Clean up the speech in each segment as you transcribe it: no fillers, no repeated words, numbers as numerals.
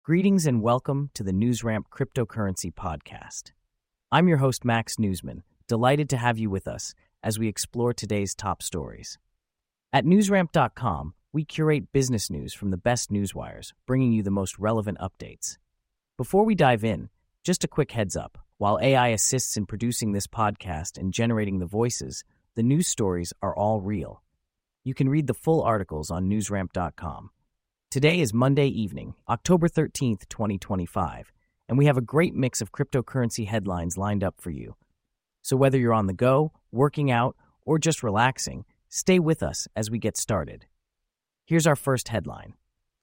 Greetings and welcome to the NewsRamp Cryptocurrency Podcast. I'm your host, Max Newsman, delighted to have you with us as we explore today's top stories. At newsramp.com, we curate business news from the best newswires, bringing you the most relevant updates. Before we dive in, just a quick heads up. While AI assists in producing this podcast and generating the voices, the news stories are all real. You can read the full articles on newsramp.com. Today is Monday evening, October 13th, 2025, and we have a great mix of cryptocurrency headlines lined up for you. So whether you're on the go, working out, or just relaxing, stay with us as we get started. Here's our first headline.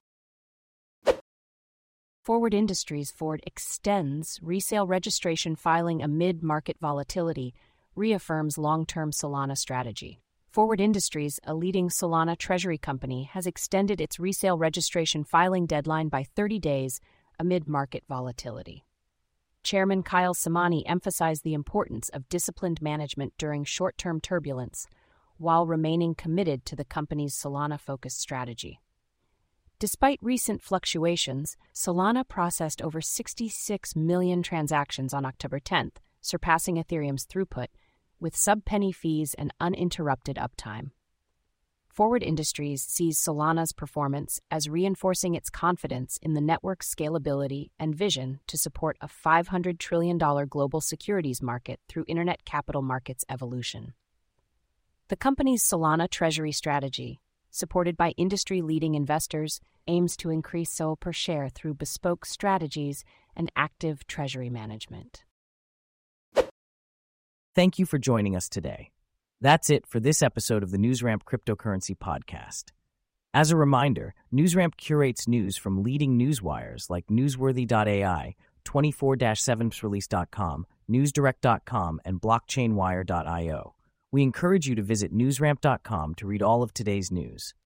Forward Industries Ford extends resale registration filing amid market volatility, reaffirms long-term Solana strategy. Forward Industries, a leading Solana treasury company, has extended its resale registration filing deadline by 30 days amid market volatility. Chairman Kyle Samani emphasized the importance of disciplined management during short-term turbulence, while remaining committed to the company's Solana-focused strategy. Despite recent fluctuations, Solana processed over 66 million transactions on October 10th, surpassing Ethereum's throughput, with sub-penny fees and uninterrupted uptime. Forward Industries sees Solana's performance as reinforcing its confidence in the network's scalability and vision to support a $500 trillion global securities market through internet capital markets evolution. The company's Solana treasury strategy, supported by industry-leading investors, aims to increase SOL per share through bespoke strategies and active treasury management. Thank you for joining us today. That's it for this episode of the NewsRamp Cryptocurrency Podcast. As a reminder, NewsRamp curates news from leading newswires like Newsworthy.ai, 24-7release.com, NewsDirect.com, and BlockchainWire.io. We encourage you to visit newsramp.com to read all of today's news.